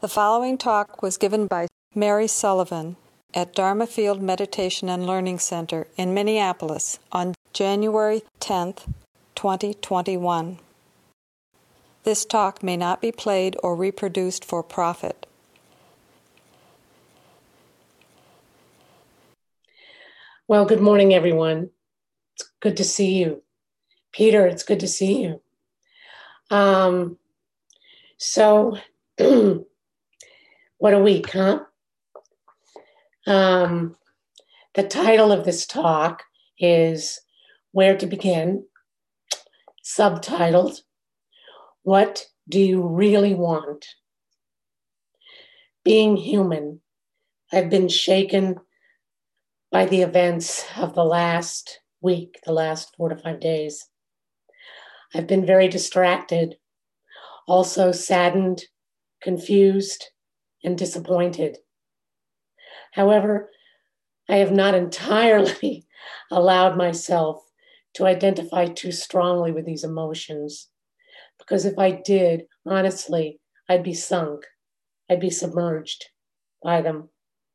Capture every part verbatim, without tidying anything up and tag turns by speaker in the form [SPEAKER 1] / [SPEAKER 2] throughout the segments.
[SPEAKER 1] The following talk was given by Mary Sullivan at Dharma Field Meditation and Learning Center in Minneapolis on January tenth, twenty twenty-one. This talk may not be played or reproduced for profit.
[SPEAKER 2] Well, good morning, everyone. It's good to see you. Peter, it's good to see you. Um, so, what a week, huh? Um, the title of this talk is Where to Begin, subtitled, What Do You Really Want? Being human, I've been shaken by the events of the last week, the last four to five days. I've been very distracted, also saddened, confused, and disappointed. However, I have not entirely allowed myself to identify too strongly with these emotions, because if I did, honestly, I'd be sunk. I'd be submerged by them.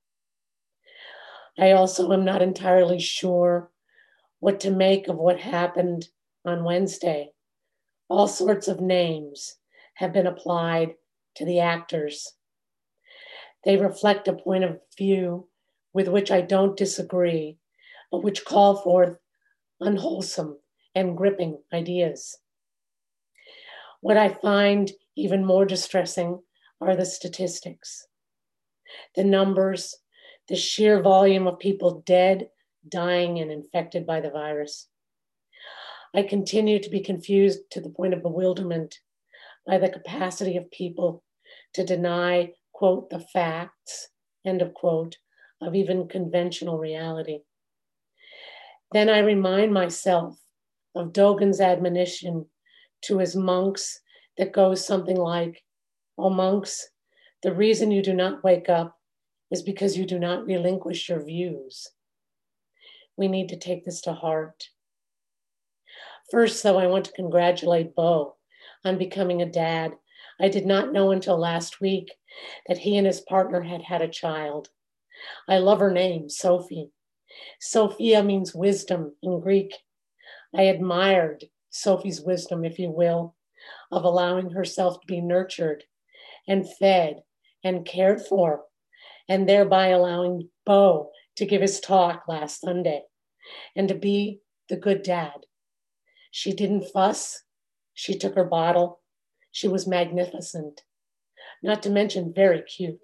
[SPEAKER 2] I also am not entirely sure what to make of what happened on Wednesday. All sorts of names have been applied to the actors. They reflect a point of view with which I don't disagree, but which call forth unwholesome and gripping ideas. What I find even more distressing are the statistics, the numbers, the sheer volume of people dead, dying, and infected by the virus. I continue to be confused to the point of bewilderment by the capacity of people to deny, quote, the facts, end of quote, of even conventional reality. Then I remind myself of Dogen's admonition to his monks that goes something like, "O monks, the reason you do not wake up is because you do not relinquish your views." We need to take this to heart. First, though, I want to congratulate Bo on becoming a dad. I did not know until last week that he and his partner had had a child. I love her name, Sophie. Sophia means wisdom in Greek. I admired Sophie's wisdom, if you will, of allowing herself to be nurtured and fed and cared for, and thereby allowing Bo to give his talk last Sunday and to be the good dad. She didn't fuss. She took her bottle. She was magnificent, not to mention very cute.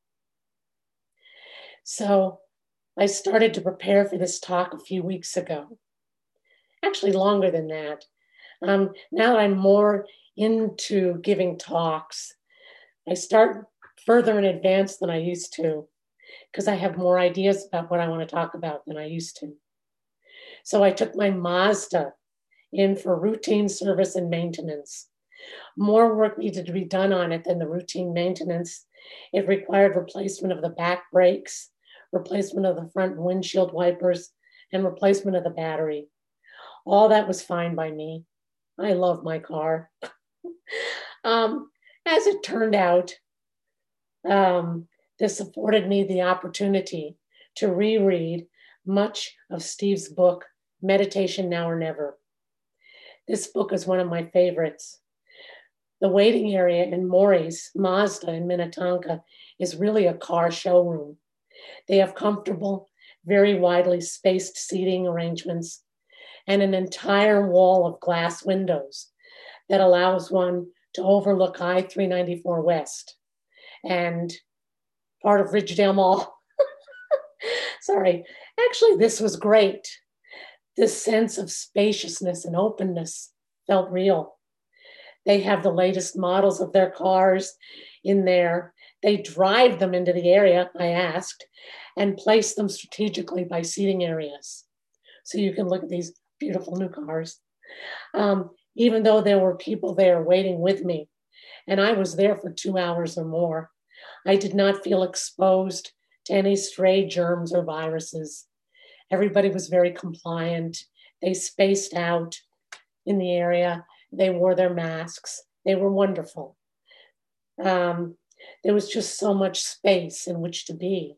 [SPEAKER 2] So I started to prepare for this talk a few weeks ago, actually longer than that. Um, now that I'm more into giving talks, I start further in advance than I used to because I have more ideas about what I want to talk about than I used to. So I took my Mazda in for routine service and maintenance. More work needed to be done on it than the routine maintenance. It required replacement of the back brakes, replacement of the front windshield wipers, and replacement of the battery. All that was fine by me. I love my car. um, as it turned out, um, this afforded me the opportunity to reread much of Steve's book, Meditation Now or Never. This book is one of my favorites. The waiting area in Maury's Mazda in Minnetonka is really a car showroom. They have comfortable, very widely spaced seating arrangements and an entire wall of glass windows that allows one to overlook I three ninety-four West and part of Ridgedale Mall. Sorry, actually this was great. This sense of spaciousness and openness felt real. They have the latest models of their cars in there. They drive them into the area, I asked, and place them strategically by seating areas. So you can look at these beautiful new cars. Um, even though there were people there waiting with me, and I was there for two hours or more, I did not feel exposed to any stray germs or viruses. Everybody was very compliant. They spaced out in the area. They wore their masks. They were wonderful. Um, There was just so much space in which to be.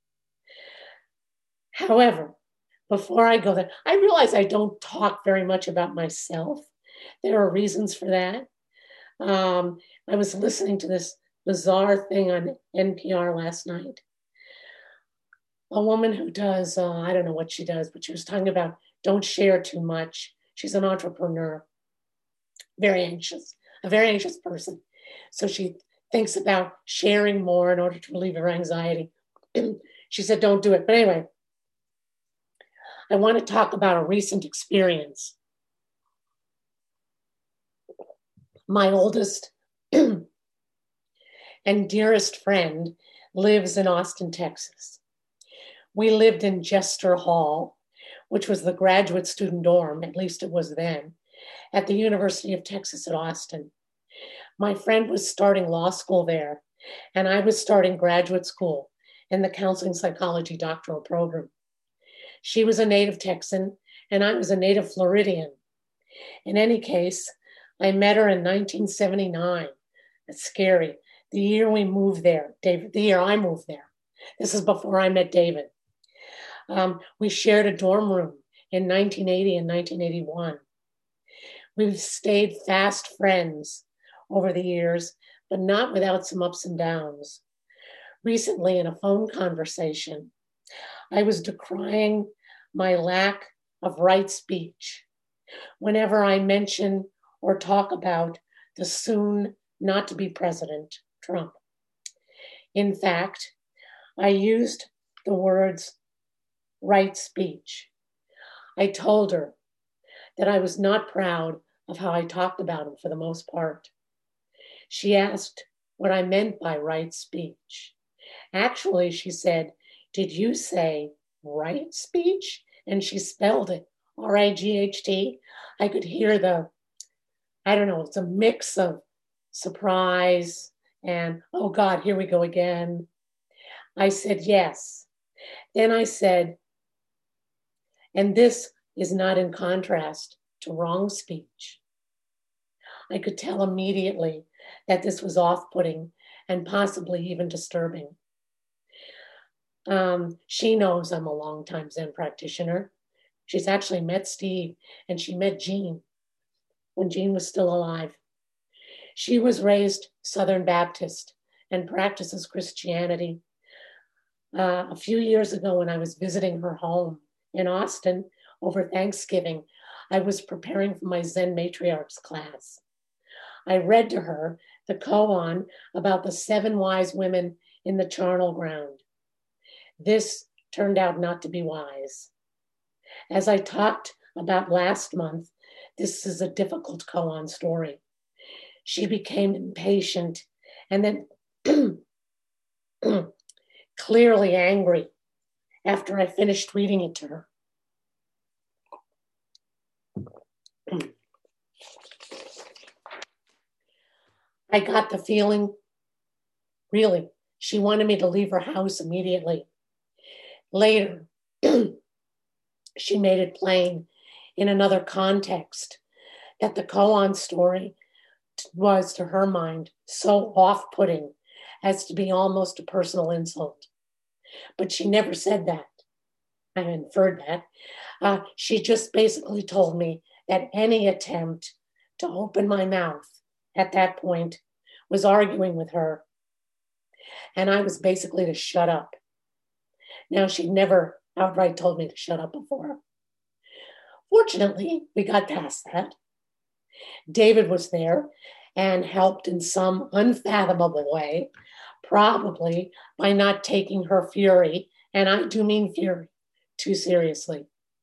[SPEAKER 2] However, before I go there, I realize I don't talk very much about myself. There are reasons for that. Um, I was listening to this bizarre thing on N P R last night. A woman who does, uh, I don't know what she does, but she was talking about don't share too much. She's an entrepreneur, very anxious, a very anxious person. So she thinks about sharing more in order to relieve her anxiety. She said, don't do it. But anyway, I want to talk about a recent experience. My oldest and dearest friend lives in Austin, Texas. We lived in Jester Hall, which was the graduate student dorm, at least it was then, at the University of Texas at Austin. My friend was starting law school there, and I was starting graduate school in the counseling psychology doctoral program. She was a native Texan, and I was a native Floridian. In any case, I met her in nineteen seventy-nine. That's scary. The year we moved there, David, the year I moved there. This is before I met David. Um, we shared a dorm room in nineteen eighty and nineteen eighty-one. We've stayed fast friends over the years, but not without some ups and downs. Recently, in a phone conversation, I was decrying my lack of right speech whenever I mention or talk about the soon not to be president, Trump. In fact, I used the words right speech. I told her that I was not proud of how I talked about him for the most part. She asked what I meant by right speech. Actually, she said, did you say right speech? And she spelled it, R I G H T. I could hear the, I don't know, it's a mix of surprise and, oh God, here we go again. I said, yes. Then I said, and this is not in contrast to wrong speech. I could tell immediately that this was off-putting and possibly even disturbing. Um, she knows I'm a longtime Zen practitioner. She's actually met Steve, and she met Jean when Jean was still alive. She was raised Southern Baptist and practices Christianity. Uh, a few years ago, when I was visiting her home in Austin over Thanksgiving, I was preparing for my Zen Matriarchs class. I read to her the koan about the seven wise women in the charnel ground. This turned out not to be wise. As I talked about last month, this is a difficult koan story. She became impatient and then clearly angry after I finished reading it to her. I got the feeling, really, she wanted me to leave her house immediately. Later, she made it plain in another context that the koan story was, to her mind, so off-putting as to be almost a personal insult. But she never said that. I inferred that. Uh, she just basically told me that any attempt to open my mouth at that point was arguing with her, and I was basically to shut up. Now, she'd never outright told me to shut up before. Fortunately, we got past that. David was there and helped in some unfathomable way, probably by not taking her fury, and I do mean fury, too seriously.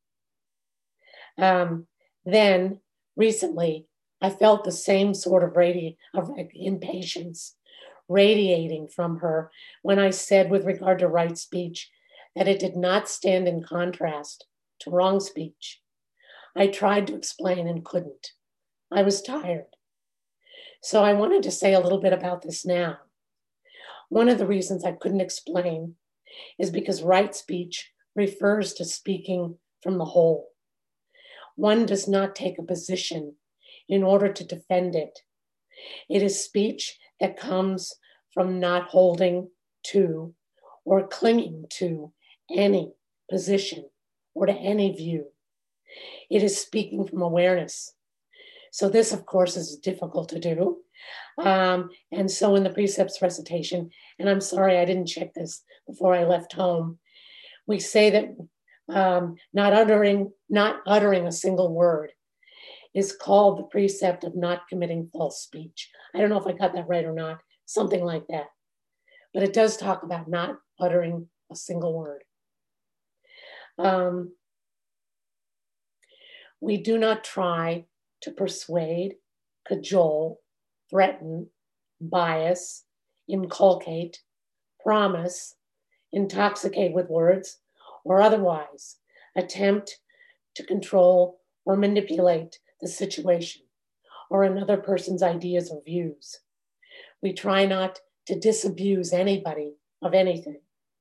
[SPEAKER 2] Um, then, recently, I felt the same sort of, radi- of impatience radiating from her when I said, with regard to right speech, that it did not stand in contrast to wrong speech. I tried to explain and couldn't. I was tired. So I wanted to say a little bit about this now. One of the reasons I couldn't explain is because right speech refers to speaking from the whole. One does not take a position in order to defend it. It is speech that comes from not holding to or clinging to any position or to any view. It is speaking from awareness. So this, of course, is difficult to do. Um, and so in the precepts recitation, and I'm sorry I didn't check this before I left home, we say that um, not uttering, not uttering a single word is called the precept of not committing false speech. I don't know if I got that right or not, something like that. But it does talk about not uttering a single word. Um, we do not try to persuade, cajole, threaten, bias, inculcate, promise, intoxicate with words, or otherwise attempt to control or manipulate the situation or another person's ideas or views. We try not to disabuse anybody of anything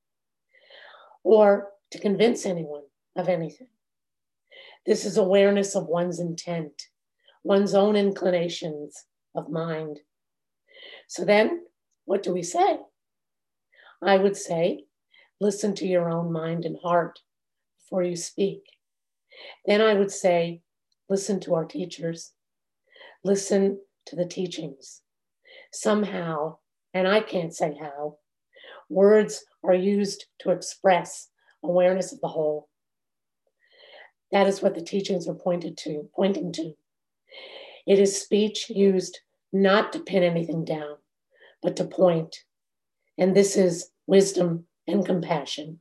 [SPEAKER 2] or to convince anyone of anything. This is awareness of one's intent, one's own inclinations of mind. So then, what do we say? I would say, listen to your own mind and heart before you speak. Then I would say, listen to our teachers. Listen to the teachings. Somehow, and I can't say how, words are used to express awareness of the whole. That is what the teachings are pointed to, pointing to. It is speech used not to pin anything down, but to point. And this is wisdom and compassion.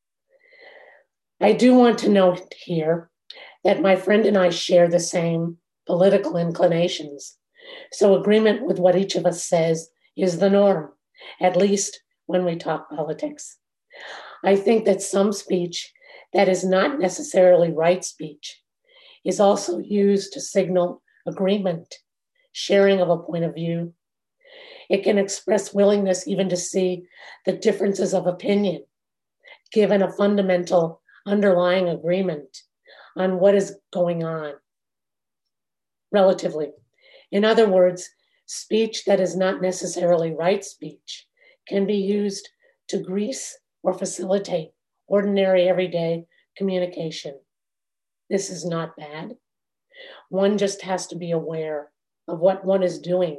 [SPEAKER 2] I do want to note here that my friend and I share the same political inclinations. So agreement with what each of us says is the norm, at least when we talk politics. I think that some speech that is not necessarily right speech is also used to signal agreement, sharing of a point of view. It can express willingness even to see the differences of opinion, given a fundamental underlying agreement on what is going on relatively. In other words, speech that is not necessarily right speech can be used to grease or facilitate ordinary everyday communication. This is not bad. One just has to be aware of what one is doing.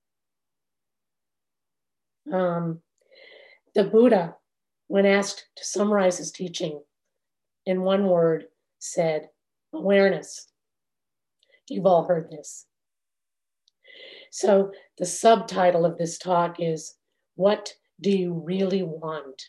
[SPEAKER 2] Um, the Buddha, when asked to summarize his teaching in one word, said, awareness. You've all heard this. So the subtitle of this talk is, what do you really want?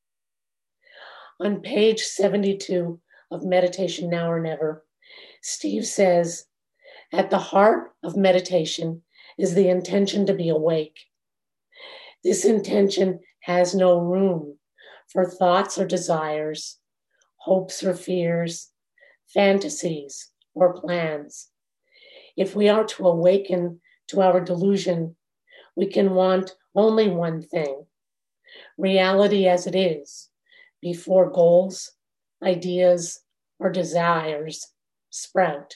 [SPEAKER 2] On page seventy-two of Meditation Now or Never, Steve says, at the heart of meditation is the intention to be awake. This intention has no room for thoughts or desires, hopes or fears, fantasies or plans. If we are to awaken to our delusion, we can want only one thing, reality as it is, before goals, ideas, or desires sprout.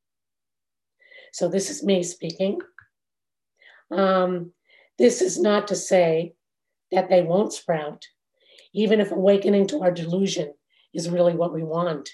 [SPEAKER 2] So this is me speaking. Um, this is not to say that they won't sprout, even if awakening to our delusion is really what we want.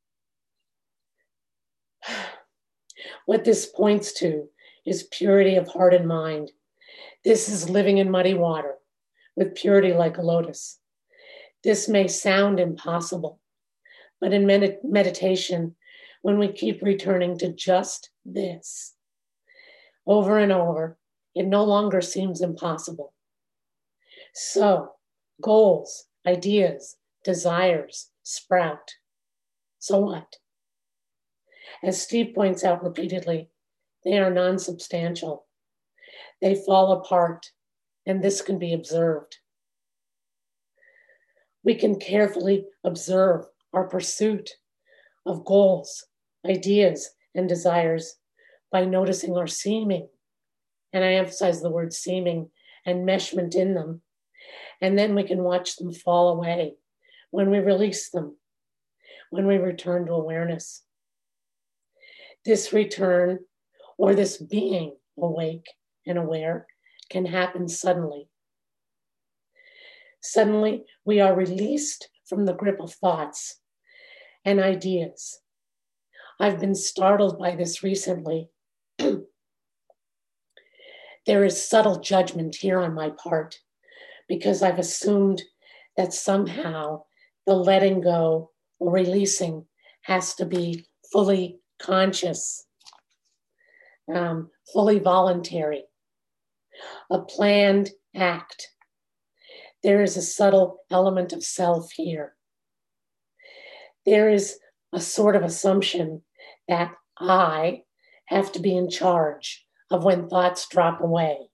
[SPEAKER 2] What this points to is purity of heart and mind. This is living in muddy water with purity like a lotus. This may sound impossible, but in med- meditation, when we keep returning to just this over and over, it no longer seems impossible. So, goals, ideas, desires sprout. So what? As Steve points out repeatedly, they are non-substantial. They fall apart, and this can be observed. We can carefully observe our pursuit of goals, ideas, and desires by noticing our seeming, and I emphasize the word seeming, enmeshment in them, and then we can watch them fall away when we release them, when we return to awareness. This return, or this being awake and aware, can happen suddenly Suddenly, we are released from the grip of thoughts and ideas. I've been startled by this recently. There is subtle judgment here on my part because I've assumed that somehow the letting go or releasing has to be fully conscious, um, fully voluntary, a planned act. There is a subtle element of self here. There is a sort of assumption that I have to be in charge of when thoughts drop away.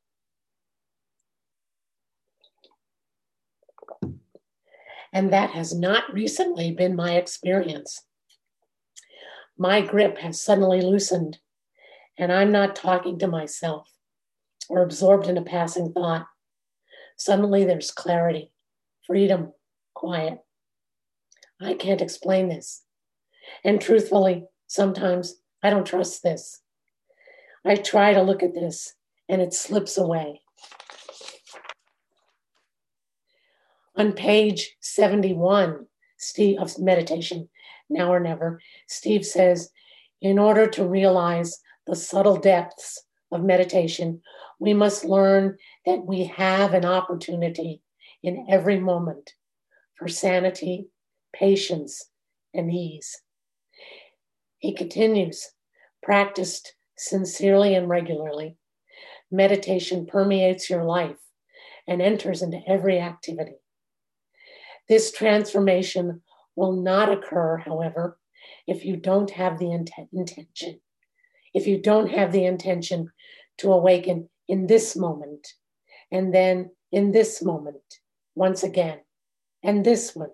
[SPEAKER 2] And that has not recently been my experience. My grip has suddenly loosened, and I'm not talking to myself or absorbed in a passing thought. Suddenly there's clarity, freedom, quiet. I can't explain this. And truthfully, sometimes I don't trust this. I try to look at this and it slips away. On page seventy-one, Steve, of Meditation, Now or Never, Steve says, in order to realize the subtle depths of meditation, we must learn that we have an opportunity in every moment for sanity, patience, and ease. He continues, practiced sincerely and regularly, meditation permeates your life and enters into every activity. This transformation will not occur, however, if you don't have the inten- intention, if you don't have the intention to awaken in this moment, and then in this moment, once again, and this one.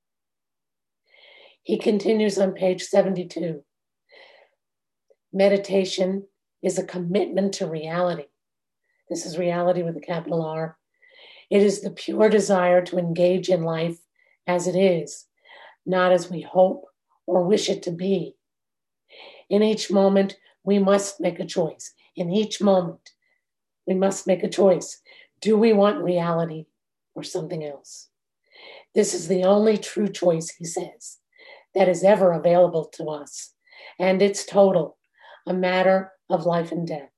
[SPEAKER 2] He continues on page seventy-two. Meditation is a commitment to reality. This is reality with a capital R. It is the pure desire to engage in life as it is, not as we hope or wish it to be. In each moment, we must make a choice. In each moment, we must make a choice. Do we want reality or something else? This is the only true choice, he says, that is ever available to us, and it's total, a matter of life and death.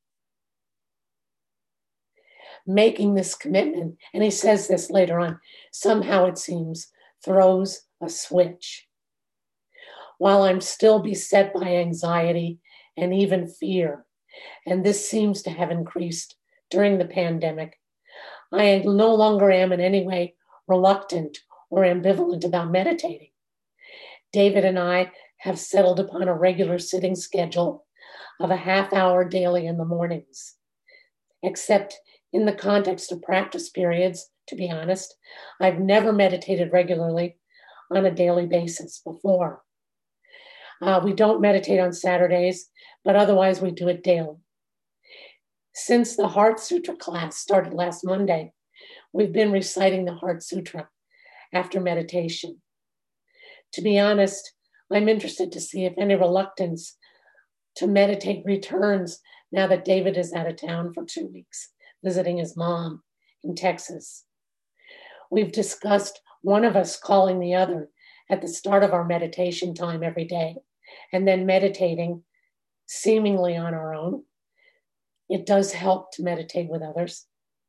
[SPEAKER 2] Making this commitment, and he says this later on, somehow it seems, throws a switch. While I'm still beset by anxiety and even fear, and this seems to have increased during the pandemic, I no longer am in any way reluctant or ambivalent about meditating. David and I have settled upon a regular sitting schedule of a half hour daily in the mornings. Except in the context of practice periods, to be honest, I've never meditated regularly on a daily basis before. Uh, we don't meditate on Saturdays, but otherwise we do it daily. Since the Heart Sutra class started last Monday, we've been reciting the Heart Sutra after meditation. To be honest, I'm interested to see if any reluctance to meditate returns now that David is out of town for two weeks, visiting his mom in Texas. We've discussed one of us calling the other at the start of our meditation time every day, and then meditating seemingly on our own. It does help to meditate with others.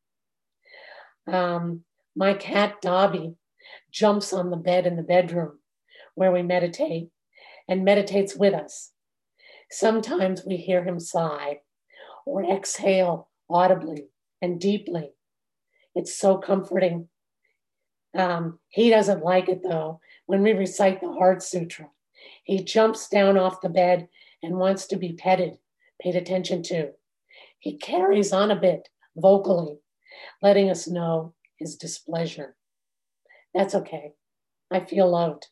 [SPEAKER 2] Um, my cat, Dobby, jumps on the bed in the bedroom where we meditate and meditates with us. Sometimes we hear him sigh or exhale audibly and deeply. It's so comforting. Um, he doesn't like it, though, when we recite the Heart Sutra. He jumps down off the bed and wants to be petted, paid attention to. He carries on a bit vocally, letting us know his displeasure. That's okay. I feel loved.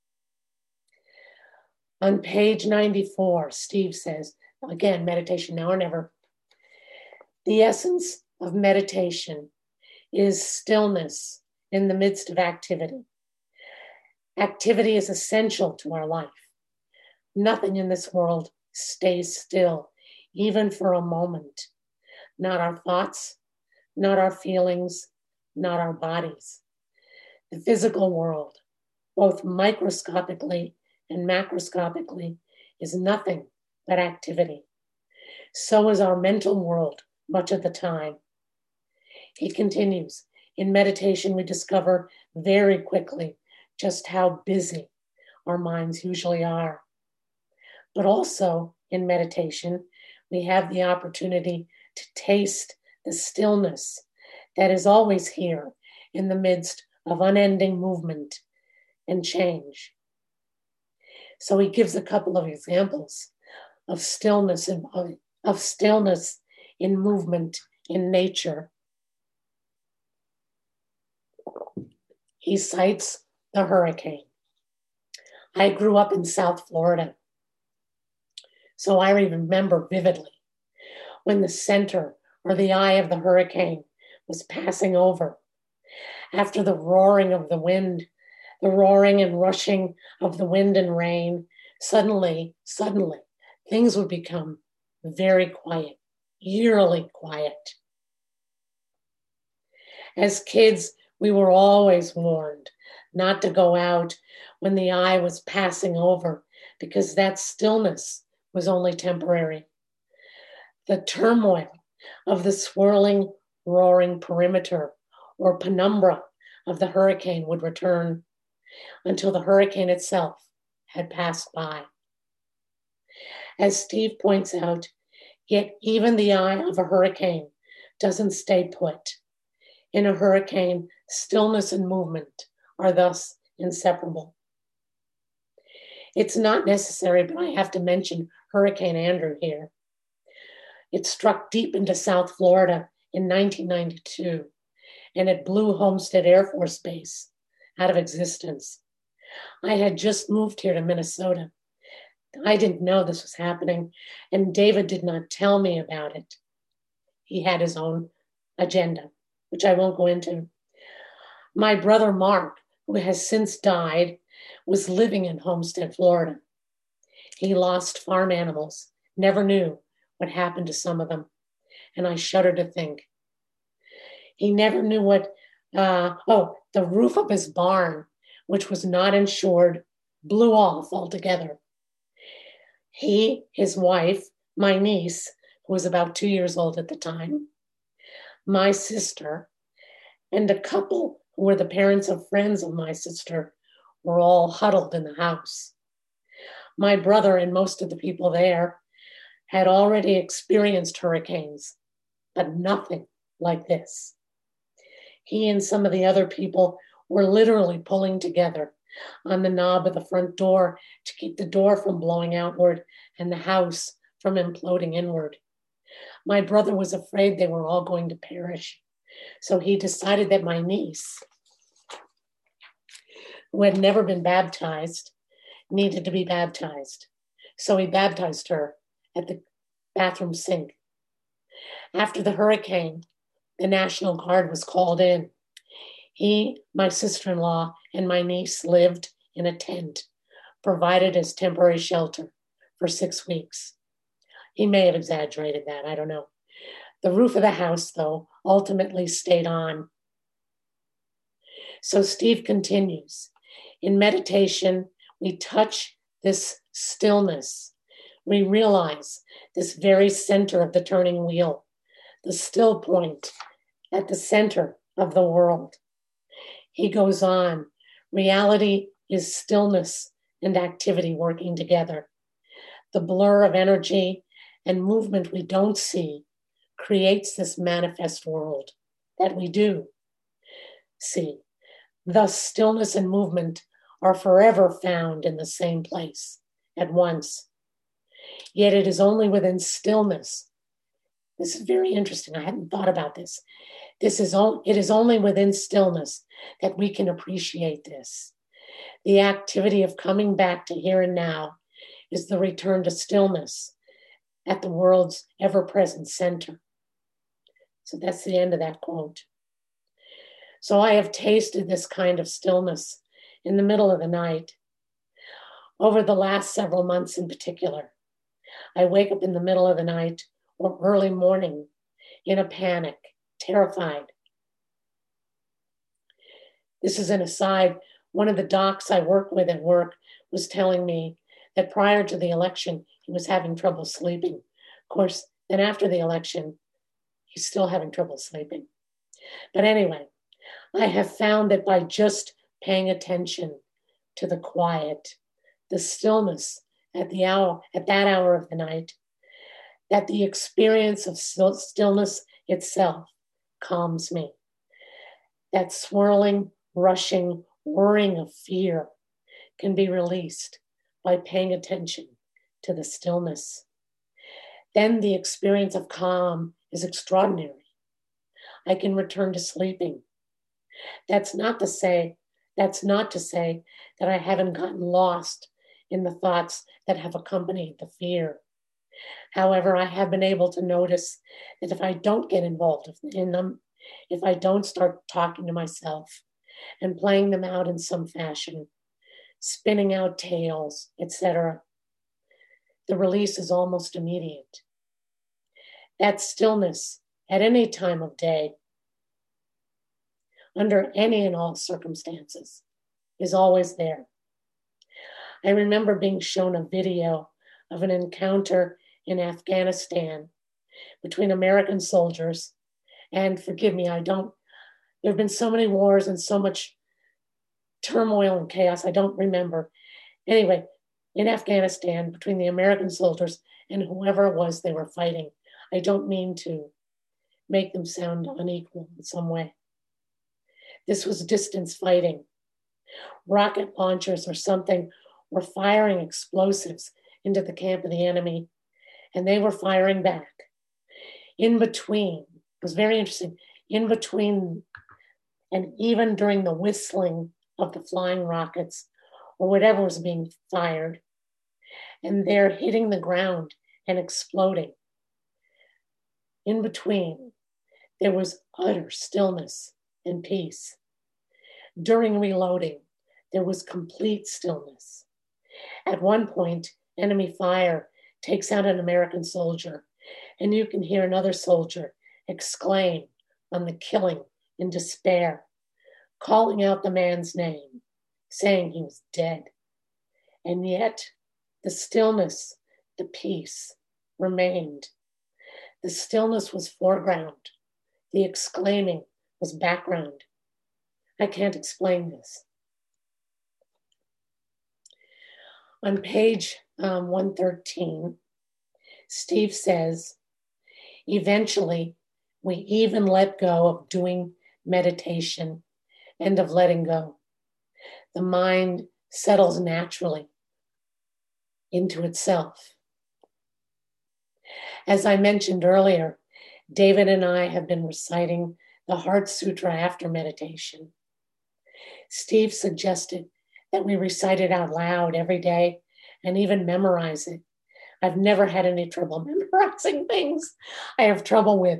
[SPEAKER 2] On page ninety-four, Steve says, again, meditation now or never, the essence of meditation is stillness in the midst of activity. Activity is essential to our life. Nothing in this world stays still, even for a moment. Not our thoughts, not our feelings, not our bodies. The physical world, both microscopically and macroscopically, is nothing but activity. So is our mental world much of the time. He continues, in meditation, we discover very quickly just how busy our minds usually are. But also in meditation, we have the opportunity to taste the stillness that is always here in the midst of unending movement and change. So he gives a couple of examples of stillness in, of stillness in movement in nature. He cites the hurricane. I grew up in South Florida, so I remember vividly when the center or the eye of the hurricane was passing over. After the roaring of the wind, the roaring and rushing of the wind and rain, suddenly, suddenly, things would become very quiet, eerily quiet. As kids, we were always warned not to go out when the eye was passing over, because that stillness was only temporary. The turmoil of the swirling, roaring perimeter or penumbra of the hurricane would return until the hurricane itself had passed by. As Steve points out, yet even the eye of a hurricane doesn't stay put. In a hurricane, stillness and movement are thus inseparable. It's not necessary, but I have to mention Hurricane Andrew here. It struck deep into South Florida in nineteen ninety-two, and it blew Homestead Air Force Base out of existence. I had just moved here to Minnesota. I didn't know this was happening, and David did not tell me about it. He had his own agenda, which I won't go into. My brother Mark, who has since died, was living in Homestead, Florida. He lost farm animals, never knew what happened to some of them, and I shudder to think. He never knew what, uh, oh, the roof of his barn, which was not insured, blew off altogether. He, his wife, my niece, who was about two years old at the time, my sister, and a couple who were the parents of friends of my sister were all huddled in the house. My brother and most of the people there had already experienced hurricanes, but nothing like this. He and some of the other people were literally pulling together on the knob of the front door to keep the door from blowing outward and the house from imploding inward. My brother was afraid they were all going to perish, so he decided that my niece, who had never been baptized, needed to be baptized. So he baptized her at the bathroom sink. After the hurricane, the National Guard was called in. He, my sister-in-law, and my niece lived in a tent, provided as temporary shelter for six weeks. He may have exaggerated that, I don't know. The roof of the house, though, ultimately stayed on. So Steve continues, in meditation, we touch this stillness. We realize this very center of the turning wheel, the still point at the center of the world. He goes on, reality is stillness and activity working together. The blur of energy and movement we don't see creates this manifest world that we do see. Thus, stillness and movement are forever found in the same place at once. Yet it is only within stillness. This is very interesting. I hadn't thought about this. This is all, it is only within stillness that we can appreciate this. The activity of coming back to here and now is the return to stillness at the world's ever-present center. So that's the end of that quote. So I have tasted this kind of stillness in the middle of the night. Over the last several months in particular, I wake up in the middle of the night or early morning in a panic, terrified. This is an aside. One of the docs I work with at work was telling me that prior to the election, he was having trouble sleeping. Of course, then after the election, he's still having trouble sleeping. But anyway, I have found that by just paying attention to the quiet, the stillness at the hour, at that hour of the night, that the experience of stillness itself calms me. That swirling, rushing, whirring of fear can be released by paying attention to the stillness. Then the experience of calm is extraordinary. I can return to sleeping. That's not to say, that's not to say that I haven't gotten lost in the thoughts that have accompanied the fear. However, I have been able to notice that if I don't get involved in them, if I don't start talking to myself and playing them out in some fashion, spinning out tales, et cetera, the release is almost immediate. That stillness at any time of day, under any and all circumstances, is always there. I remember being shown a video of an encounter in Afghanistan between American soldiers, and forgive me, I don't, there have been so many wars and so much turmoil and chaos, I don't remember. Anyway, in Afghanistan, between the American soldiers and whoever it was they were fighting, I don't mean to make them sound unequal in some way. This was distance fighting. Rocket launchers or something were firing explosives into the camp of the enemy, and they were firing back. In between, it was very interesting, in between, and even during the whistling of the flying rockets or whatever was being fired, and they're hitting the ground and exploding. In between, there was utter stillness and peace. During reloading, there was complete stillness. At one point, enemy fire takes out an American soldier, and you can hear another soldier exclaim on the killing in despair, calling out the man's name, saying he was dead. And yet, the stillness, the peace remained. The stillness was foreground. The exclaiming was background. I can't explain this. On page um, one thirteen, Steve says, eventually, we even let go of doing meditation and of letting go. The mind settles naturally into itself. As I mentioned earlier, David and I have been reciting the Heart Sutra after meditation. Steve suggested that we recite it out loud every day and even memorize it. I've never had any trouble memorizing things. I have trouble with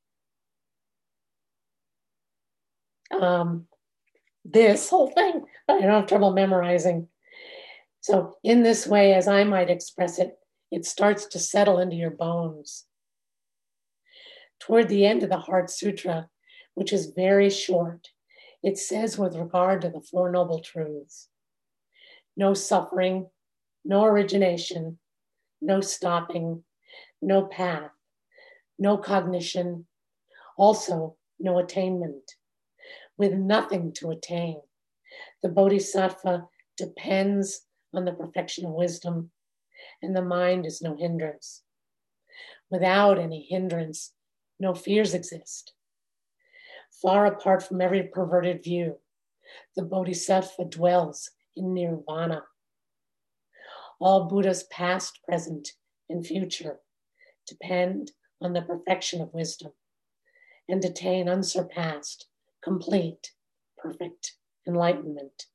[SPEAKER 2] um, this whole thing, but I don't have trouble memorizing. So in this way, as I might express it, it starts to settle into your bones. Toward the end of the Heart Sutra, which is very short, it says with regard to the Four Noble Truths, no suffering, no origination, no stopping, no path, no cognition, also no attainment. With nothing to attain, the Bodhisattva depends on the perfection of wisdom, and the mind is no hindrance. Without any hindrance, no fears exist. Far apart from every perverted view, the Bodhisattva dwells in nirvana. All Buddhas past, present, and future depend on the perfection of wisdom and attain unsurpassed, complete, perfect enlightenment.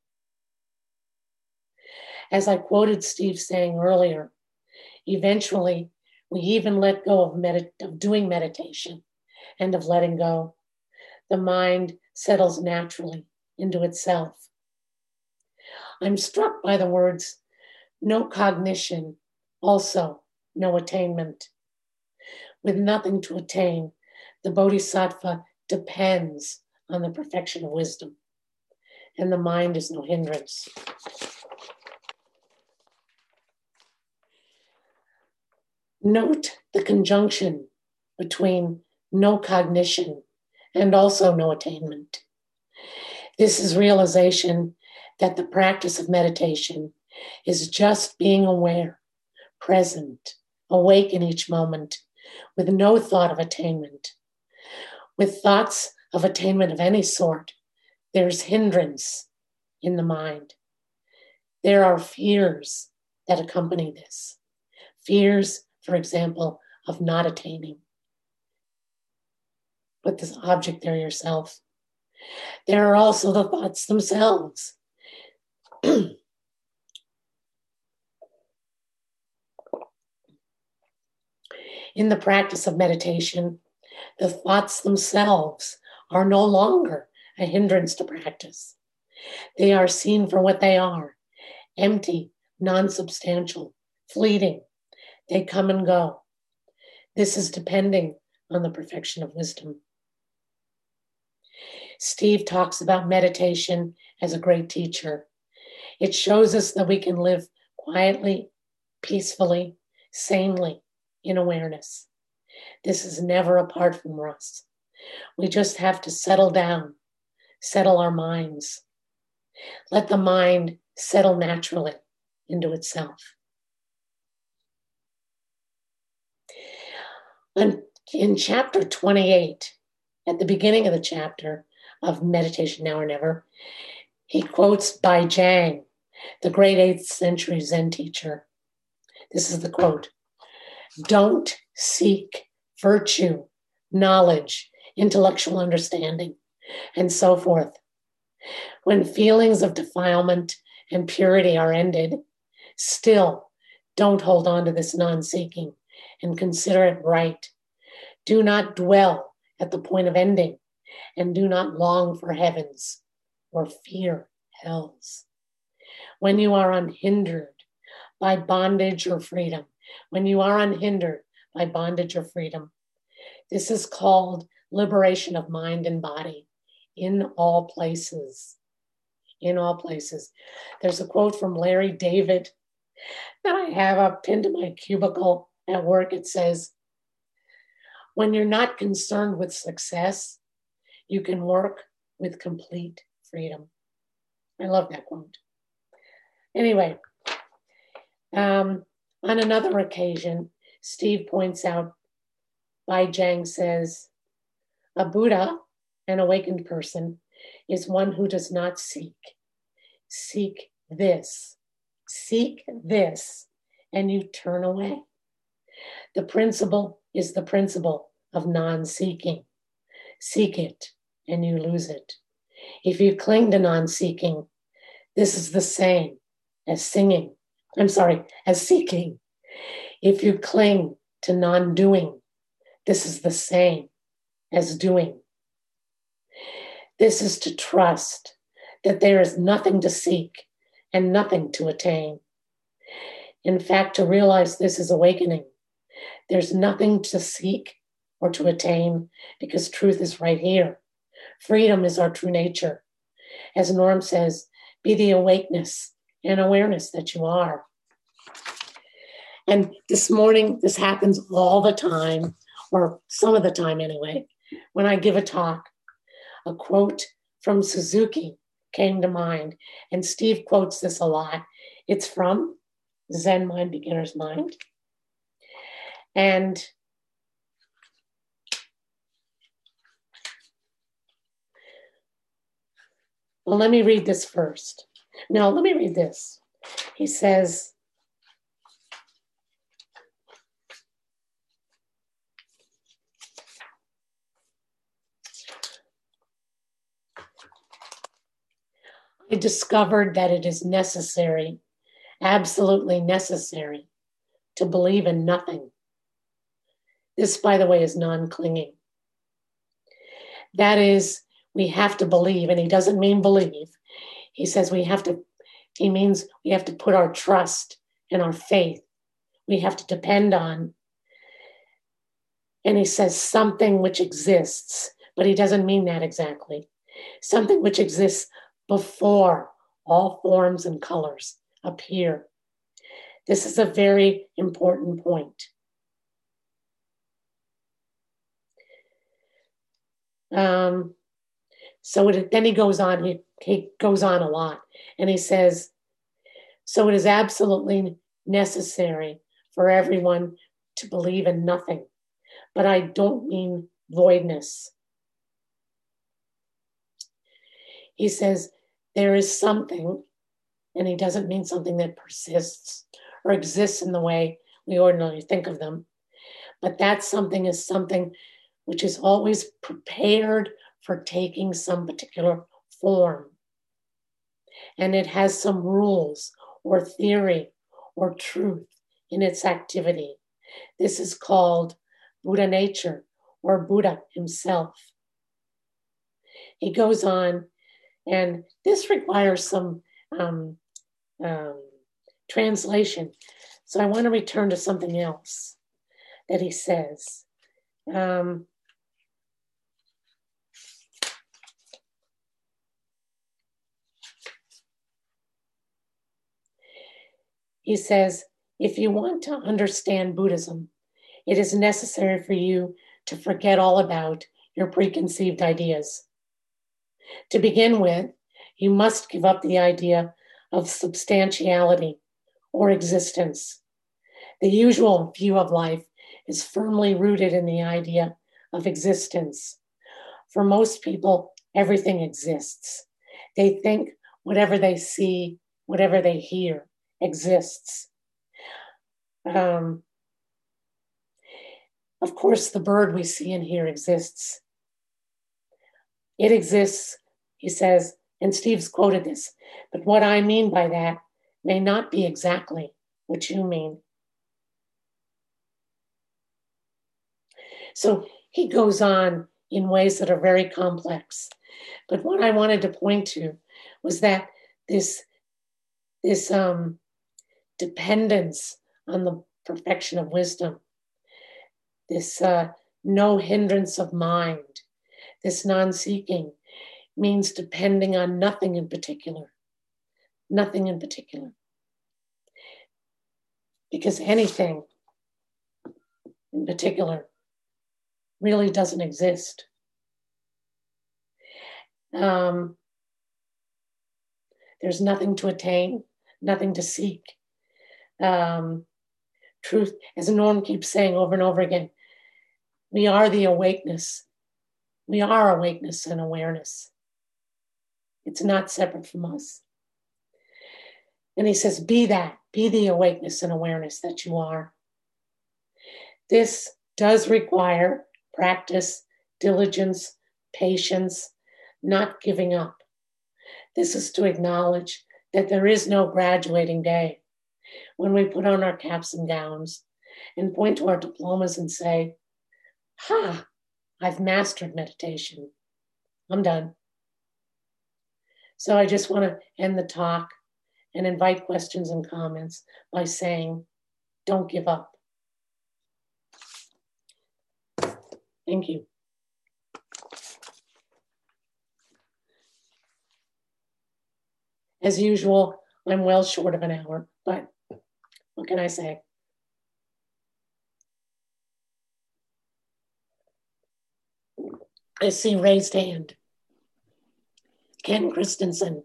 [SPEAKER 2] As I quoted Steve saying earlier, eventually we even let go of, med- of doing meditation and of letting go. The mind settles naturally into itself. I'm struck by the words, no cognition, also no attainment. With nothing to attain, the Bodhisattva depends on the perfection of wisdom. and the mind is no hindrance. Note the conjunction between no cognition and also no attainment. This is realization that the practice of meditation is just being aware, present, awake in each moment, with no thought of attainment. With thoughts of attainment of any sort, there's hindrance in the mind. There are fears that accompany this. Fears, for example, of not attaining. Put this object there yourself. There are also the thoughts themselves. In the practice of meditation, the thoughts themselves are no longer a hindrance to practice. They are seen for what they are, empty, non-substantial, fleeting. They come and go. This is depending on the perfection of wisdom. Steve talks about meditation as a great teacher. It shows us that we can live quietly, peacefully, sanely in awareness. This is never apart from us. We just have to settle down, settle our minds. Let the mind settle naturally into itself. And in chapter twenty-eight, at the beginning of the chapter of Meditation Now or Never, he quotes Bai Zhang, the great eighth century Zen teacher. This is the quote: "Don't seek virtue, knowledge, intellectual understanding, and so forth. When feelings of defilement and purity are ended, still don't hold on to this non-seeking and consider it right. Do not dwell at the point of ending, and do not long for heavens or fear hells. When you are unhindered by bondage or freedom, when you are unhindered by bondage or freedom, this is called liberation of mind and body in all places. In all places." There's a quote from Larry David that I have up pinned to my cubicle at work. It says, "When you're not concerned with success, you can work with complete freedom." I love that quote. Anyway, um, on another occasion, Steve points out, Bai Zhang says, "A Buddha, an awakened person, is one who does not seek. Seek this. Seek this, and you turn away. The principle is the principle of non-seeking. Seek it, and you lose it. If you cling to non-seeking, this is the same as singing. I'm sorry, as seeking. If you cling to non-doing, this is the same as doing. This is to trust that there is nothing to seek and nothing to attain. In fact, to realize this is awakening. There's nothing to seek or to attain because truth is right here. Freedom is our true nature. As Norm says, be the awakeness and awareness that you are." And this morning, this happens all the time, or some of the time anyway, when I give a talk. A quote from Suzuki came to mind, and Steve quotes this a lot. It's from Zen Mind, Beginner's Mind. And well, let me read this first. No, let me read this. He says, "I discovered that it is necessary, absolutely necessary, to believe in nothing. This, by the way, is non-clinging. That is, we have to believe, and he doesn't mean believe. He says we have to, he means we have to put our trust and our faith. We have to depend on, and he says something which exists, but he doesn't mean that exactly. Something which exists before all forms and colors appear. This is a very important point. Um, so it, then he goes on, he, he goes on a lot, and he says, so it is absolutely necessary for everyone to believe in nothing, but I don't mean voidness. He says there is something, and he doesn't mean something that persists or exists in the way we ordinarily think of them, but that something is something which is always prepared for taking some particular form. And it has some rules or theory or truth in its activity. This is called Buddha nature or Buddha himself. He goes on, and this requires some um, um, translation. So I want to return to something else that he says. Um, he says, if you want to understand Buddhism, it is necessary for you to forget all about your preconceived ideas. To begin with, you must give up the idea of substantiality or existence. The usual view of life is firmly rooted in the idea of existence. For most people, everything exists. They think whatever they see, whatever they hear, exists. Um, of course, the bird we see and hear exists. It exists, he says, and Steve's quoted this, but what I mean by that may not be exactly what you mean. So he goes on in ways that are very complex. But what I wanted to point to was that this, this um, dependence on the perfection of wisdom, this uh, no hindrance of mind, this non-seeking means depending on nothing in particular, nothing in particular. Because anything in particular really doesn't exist. Um, there's nothing to attain, nothing to seek. Um, truth, as Norm keeps saying over and over again, we are the awakeness. We are awakeness and awareness. It's not separate from us. And he says, be that, be the awakeness and awareness that you are. This does require practice, diligence, patience, not giving up. This is to acknowledge that there is no graduating day when we put on our caps and gowns and point to our diplomas and say, ha, I've mastered meditation. I'm done. So I just want to end the talk and invite questions and comments by saying, don't give up. Thank you. As usual, I'm well short of an hour, but what can I say? I see raised hand. Ken Christensen.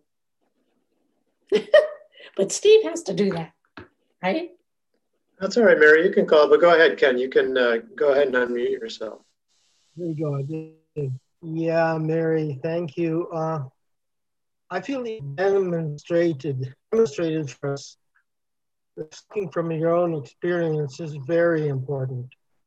[SPEAKER 2] But Steve has to do that, right?
[SPEAKER 3] That's all right, Mary. You can call, but go ahead, Ken. You can uh, go ahead and unmute yourself.
[SPEAKER 4] There you go. I did. Yeah, Mary, thank you. Uh, I feel you demonstrated, demonstrated for us that speaking from your own experience is very important.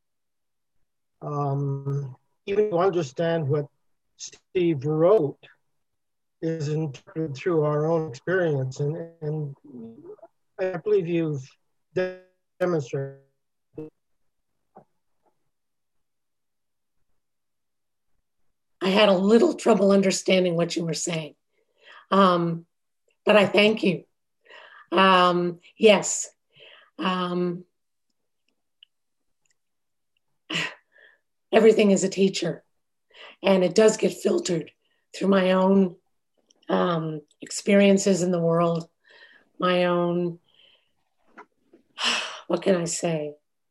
[SPEAKER 4] Um, even to understand what Steve wrote is interpreted through our own experience, and, and I believe you've demonstrated.
[SPEAKER 2] I had a little trouble understanding what you were saying, um, but I thank you. Um, yes. Um, everything is a teacher, and it does get filtered through my own um, experiences in the world, my own, what can I say,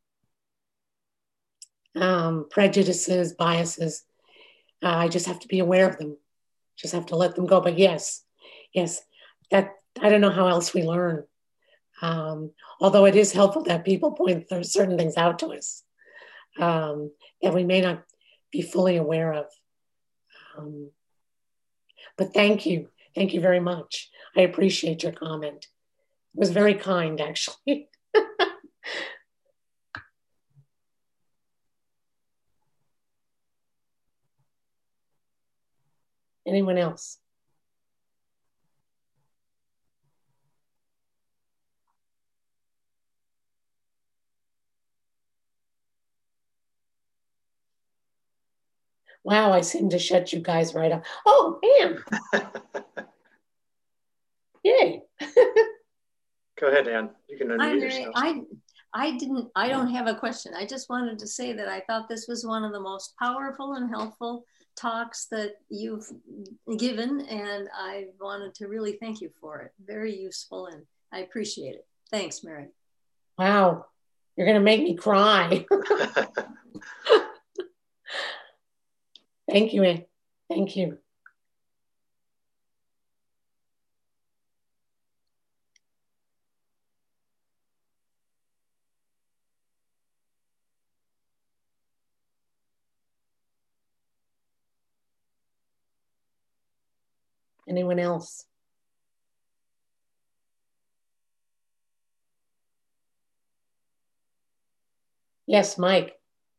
[SPEAKER 2] um, prejudices, biases. Uh, I just have to be aware of them, just have to let them go. But yes, yes, that I don't know how else we learn. Um, although it is helpful that people point certain things out to us um, that we may not be fully aware of. Um, but thank you. Thank you very much. I appreciate your comment. It was very kind, actually. Anyone else? Wow, I seem to shut you guys right up. Oh, Anne. Yay.
[SPEAKER 3] Go ahead, Anne. You can unmute
[SPEAKER 5] Hi, Mary.
[SPEAKER 3] yourself.
[SPEAKER 5] I, I didn't, I don't have a question. I just wanted to say that I thought this was one of the most powerful and helpful talks that you've given, and I wanted to really thank you for it. Very useful, and I appreciate it. Thanks, Mary.
[SPEAKER 2] Wow, you're going to make me cry. Thank you, Anne. Thank you. Anyone else? Yes, Mike.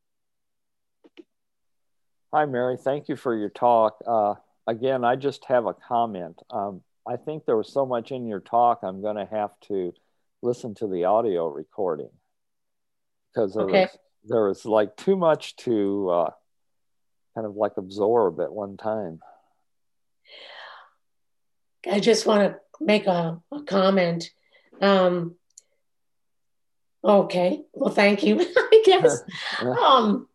[SPEAKER 6] Hi, Mary. Thank you for your talk. Uh, again, I just have a comment. Um, I think there was so much in your talk, I'm going to have to listen to the audio recording because there,
[SPEAKER 2] okay.
[SPEAKER 6] was, there was like too much to uh, kind of like absorb at one time.
[SPEAKER 2] I just want to make a, a comment. Um, okay, well, thank you, I guess. um,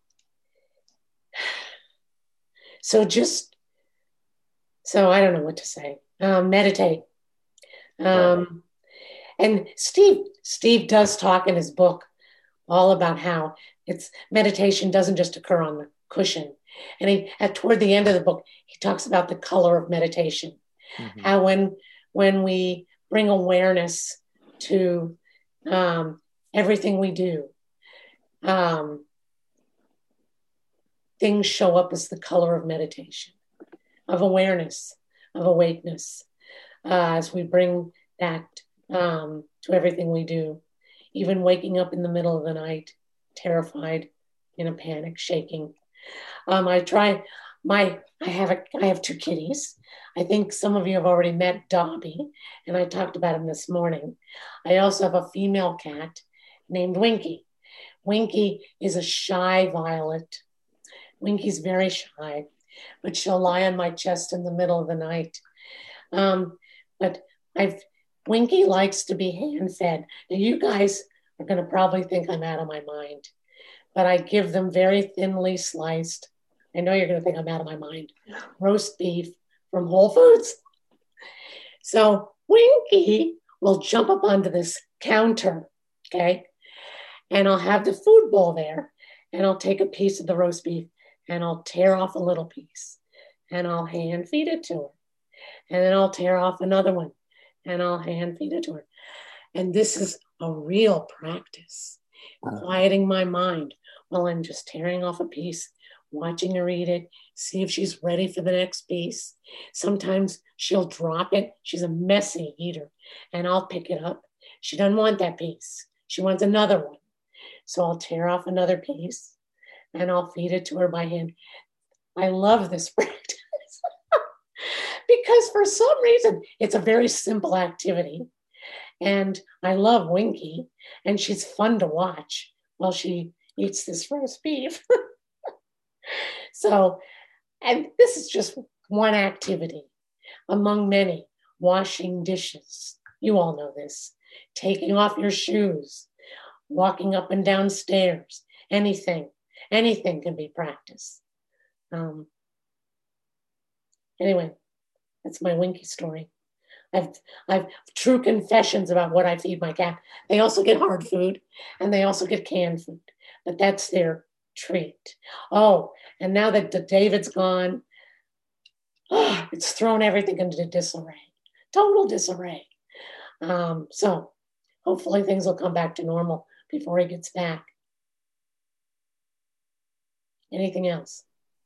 [SPEAKER 2] so just, so I don't know what to say. Um, meditate. Um, right. And Steve, Steve does talk in his book all about how it's meditation doesn't just occur on the cushion. And he, at toward the end of the book, he talks about the color of meditation. Mm-hmm. How when when we bring awareness to um, everything we do, um, things show up as the color of meditation, of awareness, of awakeness, uh, as we bring that um, to everything we do. Even waking up in the middle of the night, terrified, in a panic, shaking. Um, I try. My I have a I have two kitties. I think some of you have already met Dobby, and I talked about him this morning. I also have a female cat named Winky. Winky is a shy violet. Winky's very shy, but she'll lie on my chest in the middle of the night. Um, but I've Winky likes to be hand-fed. Now, you guys are going to probably think I'm out of my mind, but I give them very thinly sliced. I know you're going to think I'm out of my mind. Roast beef from Whole Foods. So Winky will jump up onto this counter, okay? And I'll have the food bowl there, and I'll take a piece of the roast beef, and I'll tear off a little piece, and I'll hand feed it to her. And then I'll tear off another one, and I'll hand feed it to her. And this is a real practice, quieting my mind while I'm just tearing off a piece, watching her eat it, see if she's ready for the next piece. Sometimes she'll drop it. She's a messy eater, and I'll pick it up. She doesn't want that piece. She wants another one. So I'll tear off another piece, and I'll feed it to her by hand. I love this practice because for some reason, it's a very simple activity. And I love Winky, and she's fun to watch while she eats this roast beef. So, and this is just one activity among many. Washing dishes. You all know this. Taking off your shoes. Walking up and down stairs. Anything. Anything can be practiced. Um, anyway, That's my Winky story. I've I've true confessions about what I feed my cat. They also get hard food and they also get canned food, but that's their treat. Oh, and now that David's gone, oh, it's thrown everything into disarray, total disarray. Um, so hopefully things will come back to normal before he gets back. Anything else?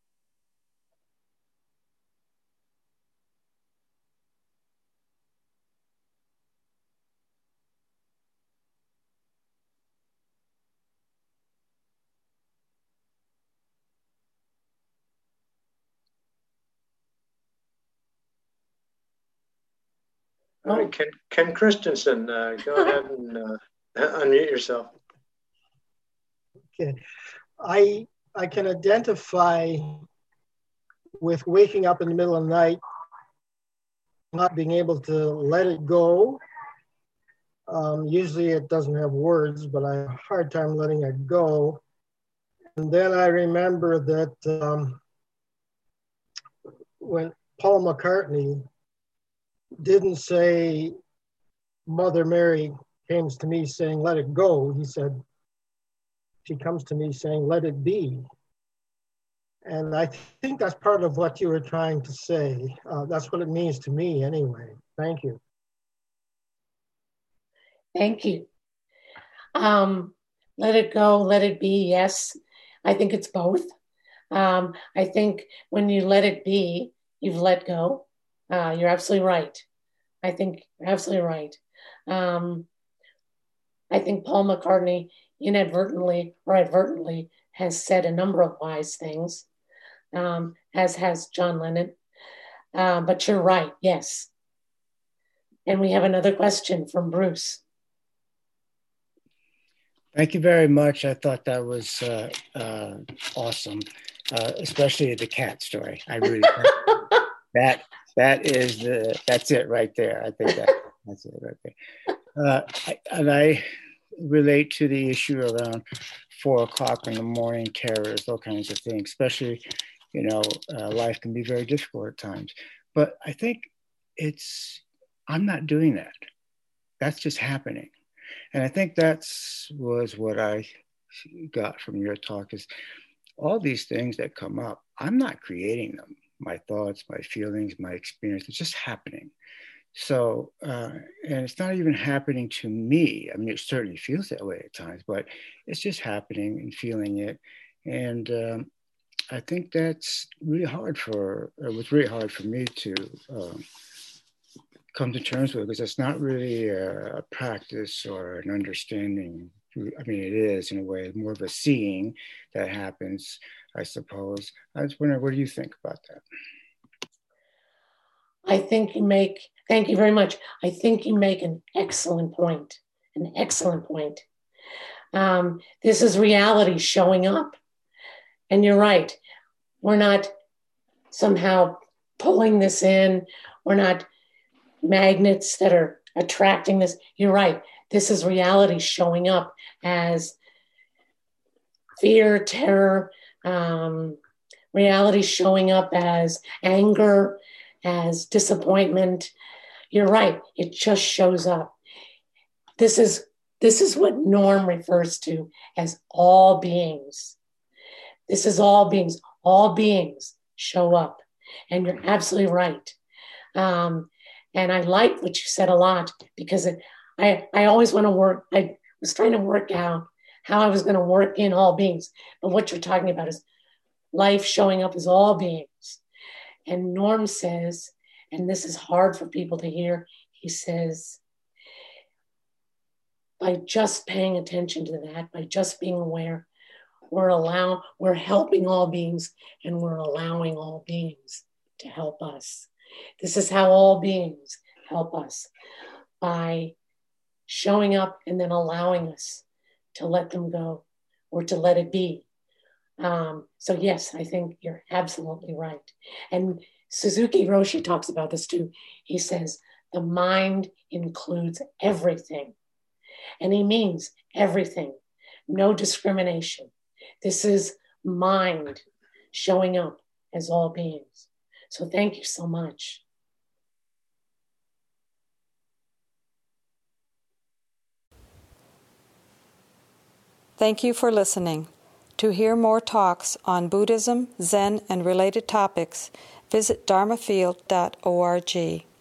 [SPEAKER 3] All right, Ken, Ken Christensen, uh, go ahead and uh, unmute yourself.
[SPEAKER 4] Okay, I I can identify with waking up in the middle of the night, not being able to let it go. Um, usually it doesn't have words, but I have a hard time letting it go. And then I remember that um, when Paul McCartney didn't say Mother Mary came to me saying, let it go. He said, she comes to me saying, let it be. And I think that's part of what you were trying to say. Uh, that's what it means to me anyway. Thank you.
[SPEAKER 2] Thank you. Um, let it go, let it be. Yes, I think it's both. Um, I think when you let it be, you've let go. Uh, you're absolutely right. I think you're absolutely right. Um, I think Paul McCartney inadvertently or advertently has said a number of wise things, um, as has John Lennon. Uh, but you're right, yes. And we have another question from Bruce.
[SPEAKER 7] Thank you very much. I thought that was uh, uh, awesome, uh, especially the cat story. I really that that is the that's it right there. I think that that's it right there. Uh, I, and I relate to the issue around four o'clock in the morning, terrors, those kinds of things. Especially, you know, uh, life can be very difficult at times. But I think it's I'm not doing that. That's just happening. And I think that's was what I got from your talk is all these things that come up, I'm not creating them. My thoughts, my feelings, my experience, it's just happening. So, uh, and it's not even happening to me. I mean, it certainly feels that way at times, but it's just happening and feeling it. And um, I think that's really hard for, it was really hard for me to um, come to terms with, because it's not really a, a practice or an understanding. I mean, it is in a way more of a seeing that happens, I suppose. I was wondering, what do you think about that?
[SPEAKER 2] I think you make, thank you very much. I think you make an excellent point, an excellent point. Um, this is reality showing up. And you're right. We're not somehow pulling this in. We're not magnets that are attracting this. You're right. This is reality showing up as fear, terror, um, reality showing up as anger, as disappointment. You're right. It just shows up. This is this is what Norm refers to as all beings. This is all beings. All beings show up. And you're absolutely right. Um, and I like what you said a lot, because it, I, I always want to work. I was trying to work out how I was going to work in all beings. But what you're talking about is life showing up as all beings. And Norm says, and this is hard for people to hear, he says, by just paying attention to that, by just being aware, we're allowing, we're helping all beings, and we're allowing all beings to help us. This is how all beings help us, by showing up and then allowing us to let them go or to let it be. Um, so yes, I think you're absolutely right. And Suzuki Roshi talks about this too. He says, the mind includes everything. And he means everything, no discrimination. This is mind showing up as all beings. So thank you so much.
[SPEAKER 1] Thank you for listening. To hear more talks on Buddhism, Zen, and related topics, visit dharmafield dot org.